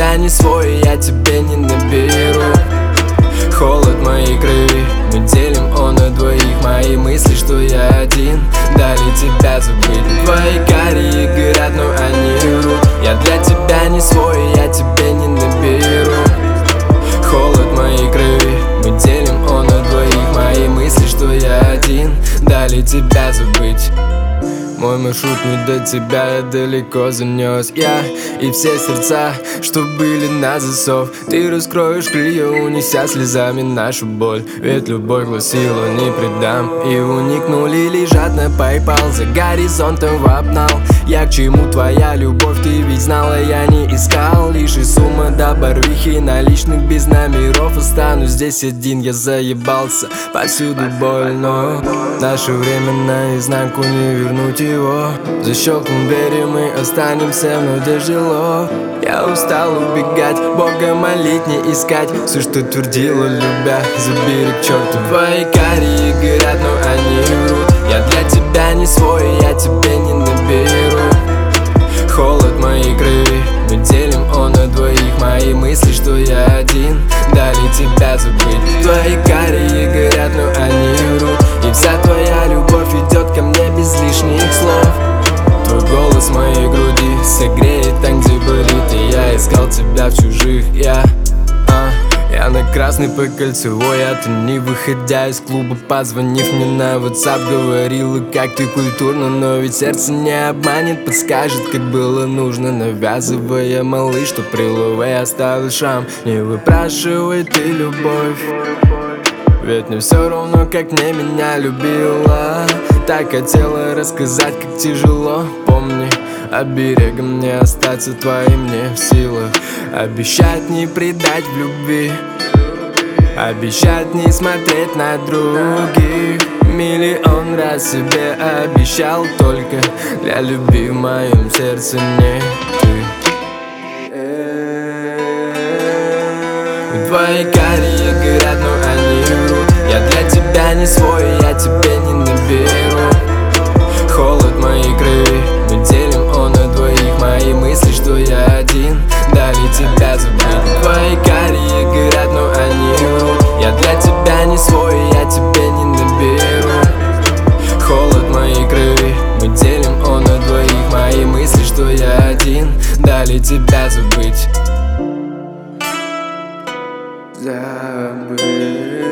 тебя не свой, я тебе не наберу. Холод моей крови, мы делим он на двоих. Мои мысли, что я один, дали тебя забыть. Твои карие горят, но они врут. Я для тебя не свой, я тебе не наберу. Холод моей крови, мы делим он на двоих. Мои мысли, что я один, дали тебя забыть. Мой маршрут не до тебя, я далеко занес я. И все сердца, что были на засов, ты раскроешь крылья, унеся слезами нашу боль. Ведь любовь гласила, не предам. И уникнули лежат на PayPal, за горизонтом вапнал. Я к чему твоя любовь, ты ведь знала, я не искал. Лишь из сумма до Барвихи, наличных без номеров. Останусь здесь один, я заебался, повсюду боль. Но наше время наизнанку, не вернуть его. Защелкнем двери, мы останемся в надежде лов. Я устал убегать, Бога молить, не искать. Все, что твердила, любя, забери к черту. Твои карие горят, но они врут. Я для тебя не свой, я тебе не наберу. Холод моей крови, мы делим он на двоих. Мои мысли, что я один, дали тебя забыть. Твои карие горят, но они врут. И вся твоя любовь идет ко мне без лишних слов. Твой голос в моей груди согреет там, где болит. И я искал тебя в чужих, я на Красной по Кольцевой, а ты не выходя из клуба, позвонив мне на WhatsApp, говорила, как ты культурно. Но ведь сердце не обманет, подскажет, как было нужно. Навязывая, малыш, что при лове оставил шрам. Не выпрашивай ты любовь, ведь не все равно, как мне меня любила. Так хотела рассказать, как тяжело, помни. Оберегом не остаться твоим не в силах. Обещать не предать в любви, обещать не смотреть на других. Миллион раз себе обещал, только для любви в моем сердце не ты. Твои карие горят, но они врут. Я для тебя не свой, я тебе не наберу. Холод моей крови, мы делим он на двоих. Мои мысли, что я один, дали тебя забыть. Твои карие горят, но они врут. Я для тебя не свой, я тебе не наберу. Холод моей крови, мы делим он на двоих. Мои мысли, что я один, дали тебя забыть. Забыть.